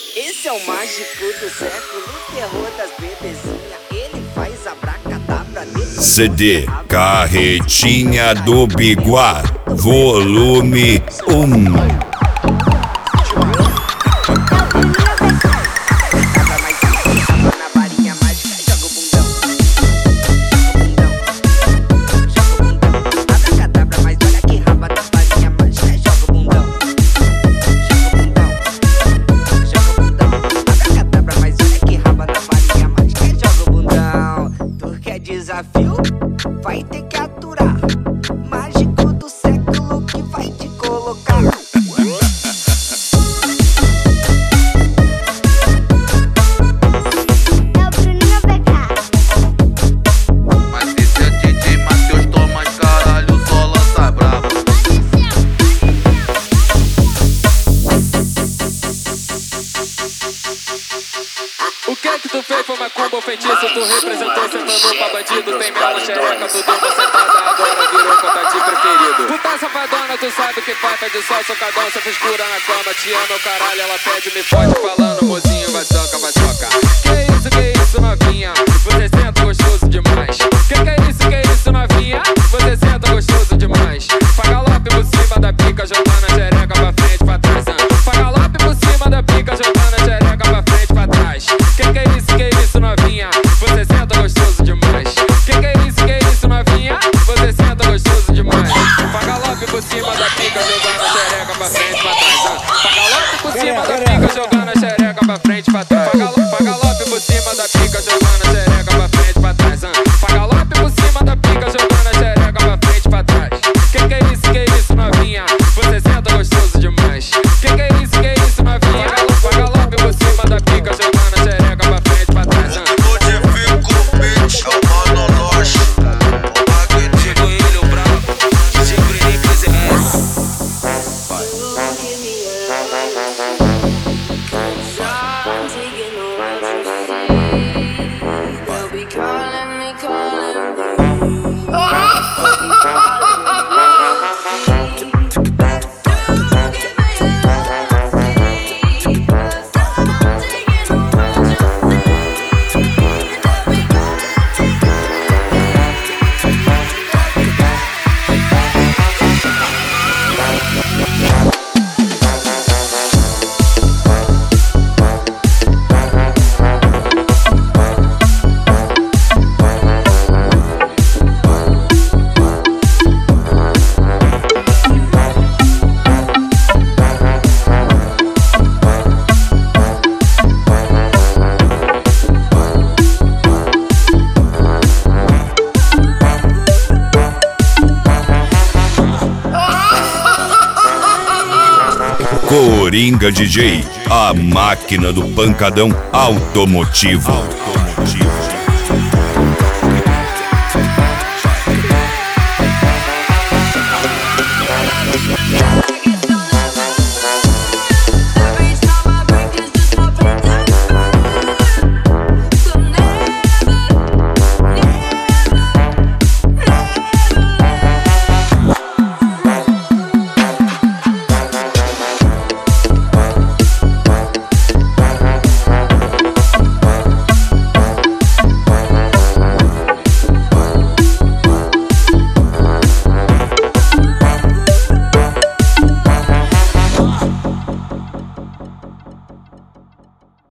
Esse é o mágico do século, o terror das bebezinhas. Ele faz abracadabra nele. CD Carretinha do Biguá, volume 1. Desafio, vai ter que aturar. Mágico do século que vai te colocar. É o Bruninho BK. Mas esse é DJ Matheus, toma caralho, só lança brava. O que tu fez foi macumba ou feitiço? Tu representou sentando pra bandido. Tem mela, xereca, tu deu uma sentada. Agora virou combate preferido. Puta safadona, tu sabe que faz. Pede só socadão, cê frescura na cama. Te ama, meu caralho, ela pede, me fode. Falando, mozinho, vai soca, vai soca. Que isso, novinha? Você senta gostoso demais. Que isso, novinha? Você senta gostoso demais. Pagalope por cima da pica, jogando a xereca pra frente, pra trás. Pagalope por cima da pica, jogando a xereca pra frente, pra trás. Que isso, novinha? Você senta gostoso demais. Que isso, novinha? Você senta gostoso demais. Pagalope por cima da pica, jogando a xereca pra frente, pra trás. Pagalope por cima da pica, jogando a xereca pra frente, pra trás. Pagalope por cima da pica, jogando a xereca pra frente, pra trás. Pagalope por cima da pica, jogando a xereca pra frente, pra trás. Que isso, novinha? Você senta gostoso demais. Que isso, novinha? Pagalope por cima da pica, jogando a xereca pra frente, pra trás. Modifico o beat, é o monoloche. O magneto, ele o brabo. Sempre nem quiser. Coringa DJ, a máquina do pancadão automotivo.